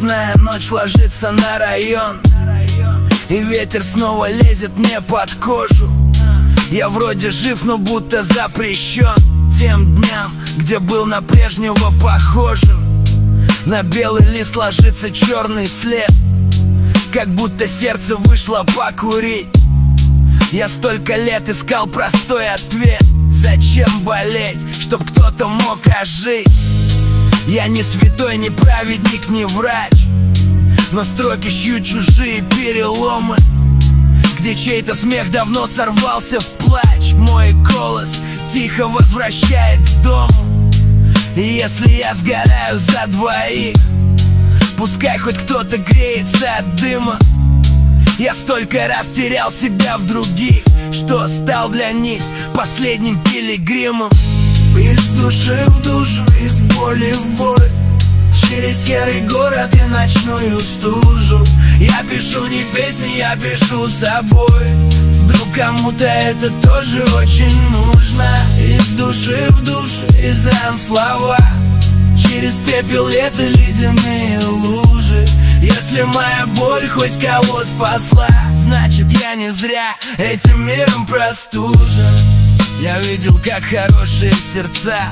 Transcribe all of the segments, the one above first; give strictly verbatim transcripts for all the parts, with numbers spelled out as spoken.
Очередная ночь ложится на район, и ветер снова лезет мне под кожу. Я вроде жив, но будто запрещен тем дням, где был на прежнего похожим. На белый лист ложится черный след, как будто сердце вышло покурить. Я столько лет искал простой ответ: зачем болеть, чтоб кто-то мог ожить? Я не святой, не праведник, не врач, но строки шьют чужие переломы, где чей-то смех давно сорвался в плач. Мой голос тихо возвращает к дому, и если я сгораю за двоих, пускай хоть кто-то греется от дыма. Я столько раз терял себя в других, что стал для них последним пилигримом. Из души в душу, из боли в боль, через серый город и ночную стужу. Я пишу не песни, я пишу собой. Вдруг кому-то это тоже очень нужно. Из души в душу, из ран слова, через пепел лета ледяные лужи. Если моя боль хоть кого спасла, значит я не зря этим миром простужен. Я видел, как хорошие сердца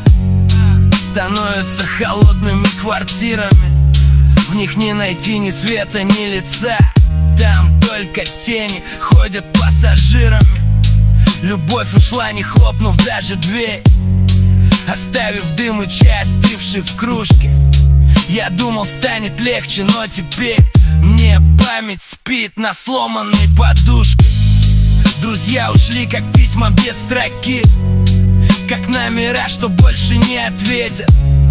становятся холодными квартирами. В них не найти ни света, ни лица, там только тени ходят пассажирами. Любовь ушла, не хлопнув даже дверь, оставив дым и чай, остывший в кружке. Я думал, станет легче, но теперь мне память спит на сломанной подушке. Друзья ушли, как письма без строки, как номера, что больше не ответят.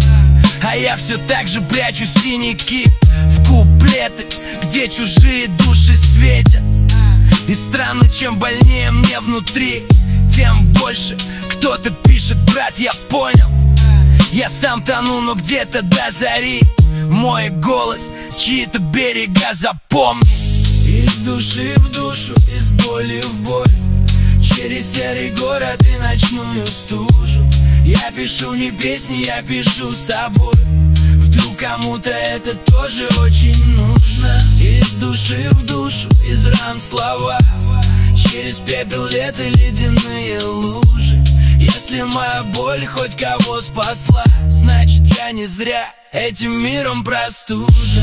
А я все так же прячу синяки в куплеты, где чужие души светят. И странно, чем больнее мне внутри, тем больше кто-то пишет: брат, я понял, я сам тону, но где-то до зари мой голос чьи-то берега запомни. Из души в душу, из боли в боль, через серый город и ночную стужу. Я пишу не песни, я пишу собой. Вдруг кому-то это тоже очень нужно. Из души в душу, из ран слова, через пепел лета ледяные лужи. Если моя боль хоть кого спасла, значит я не зря этим миром простужен.